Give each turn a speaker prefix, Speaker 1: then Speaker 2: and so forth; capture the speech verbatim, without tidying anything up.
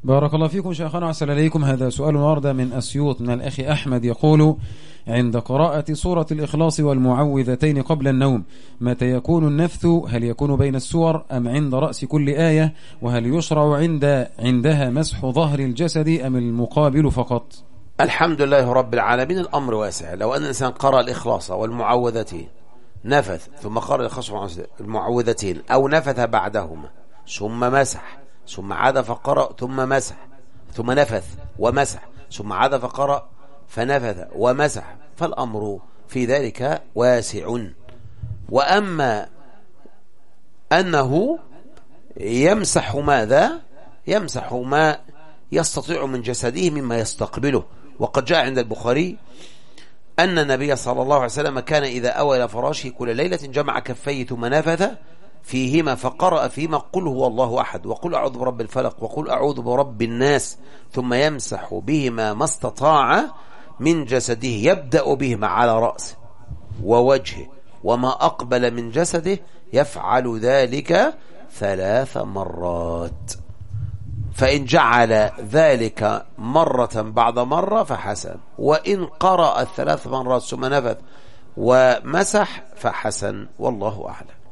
Speaker 1: بارك الله فيكم شيخنا وأحسن إليكم. هذا سؤال ورد من أسيوط من الأخ أحمد يقول: عند قراءة سورة الإخلاص والمعوذتين قبل النوم متى يكون النفث؟ هل يكون بين السور أم عند رأس كل آية؟ وهل يشرع عند عندها مسح ظهر الجسد أم المقابل فقط؟
Speaker 2: الحمد لله رب العالمين. الأمر واسع. لو أن الإنسان قرأ الإخلاص والمعوذتين نفث ثم قرأ الإخلاص والمعوذتين أو نفث بعدهما ثم مسح ثم عاد فقرأ ثم مسح ثم نفث ومسح ثم عاد فقرأ فنفث ومسح، فالأمر في ذلك واسع. وأما أنه يمسح ماذا؟ يمسح ما يستطيع من جسده مما يستقبله. وقد جاء عند البخاري أن النبي صلى الله عليه وسلم كان إذا أوى إلى فراشه كل ليلة جمع كفيه ثم نفث فيهما فقرأ فيما قل هو الله أحد وقل أعوذ برب الفلق وقل أعوذ برب الناس، ثم يمسح بهما ما استطاع من جسده، يبدأ بهما على رأسه ووجهه وما أقبل من جسده، يفعل ذلك ثلاث مرات. فإن جعل ذلك مرة بعد مرة فحسن، وإن قرأ الثلاث مرات ثم نفث ومسح فحسن، والله أعلم.